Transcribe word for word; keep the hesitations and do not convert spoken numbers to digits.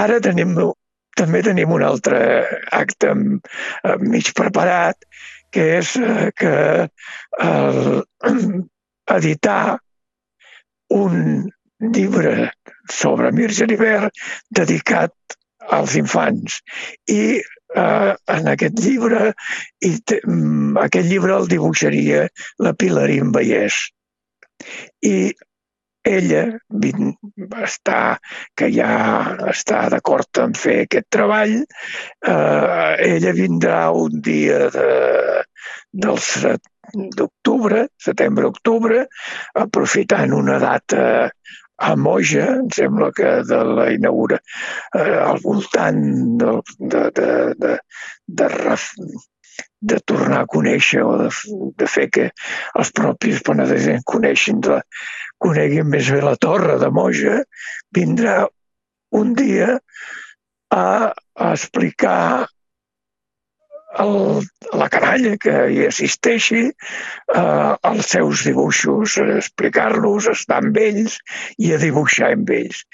Ara tenim, també tenim un altre acte eh, mig preparat, que és eh, que el, editar un llibre sobre Mir Geribert dedicat als infants. I eh, en aquest llibre, i te, aquest llibre el dibuixaria la Pilarín Vallès. I ella està, que ja està d'acord en fer aquest treball, eh, ella vindrà un dia de, del d'octubre, setembre-octubre, aprofitant una data a Moja, em sembla que de la inaugura, eh, al voltant de, de, de, de, de, de, de tornar a conèixer o de, de fer que els propis penedesencs coneixin la, coneguin més bé la torre de Moja, vindrà un dia a, a explicar el, la canalla que hi assisteixi eh, els seus dibuixos, explicar-los, estar amb ells i a dibuixar amb ells.